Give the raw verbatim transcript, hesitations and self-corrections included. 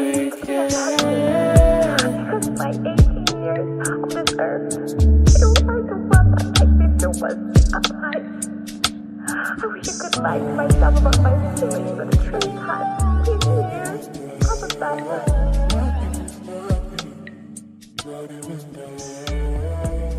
Because my eighteen years on this earth, you are the one that makes me feel was alive. I wish I could lie to myself about my feelings, but the truth has eighteen years of a bad life.